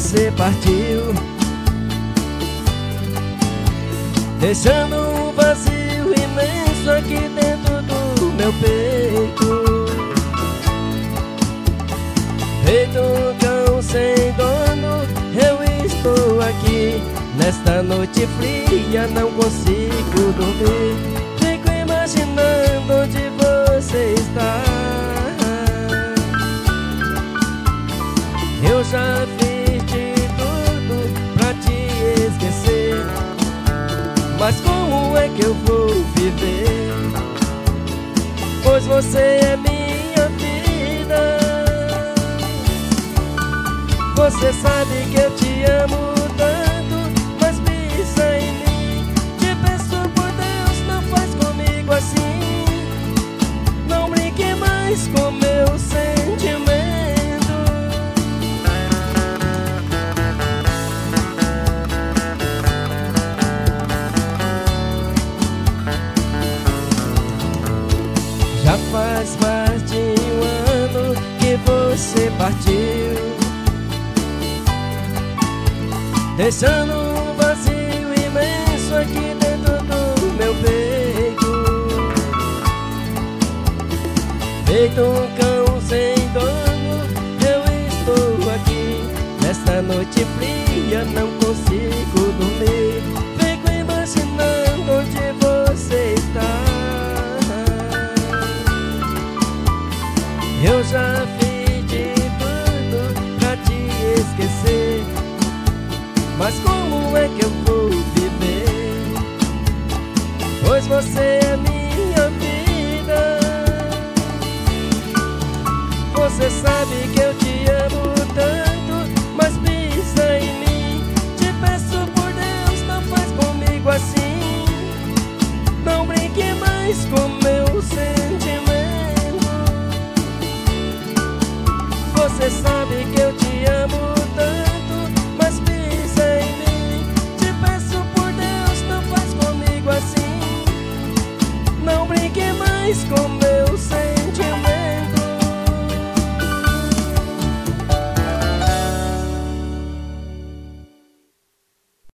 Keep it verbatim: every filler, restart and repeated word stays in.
você partiu, deixando um vazio imenso aqui dentro do meu peito. Feito um cão sem dono, eu estou aqui nesta noite fria, não consigo dormir. Fico imaginando onde você está. Eu já fiz de tudo pra te esquecer, mas como é que eu vou viver? Pois você é minha vida. Você sabe que eu te amo tanto, mas pensa em mim. Te peço por Deus, não faz comigo assim. Não brinque mais com meu sentimento. Já faz mais de um ano que você partiu, deixando um vazio imenso aqui dentro do meu peito. Feito um cão sem dono, eu estou aqui nesta noite fria, não consigo dormir. Fico imaginando onde você está. Eu já fiz de tudo pra te esquecer, mas como é que eu vou viver? Pois você é minha vida. Você sabe que eu te amo tanto, mas pensa em mim. Te peço por Deus, não faz comigo assim. Não brinque mais com meu sentimento. Você sabe que eu te amo tanto, mas pensa em mim. Te peço por Deus, não faz comigo assim. Não brinque mais com meu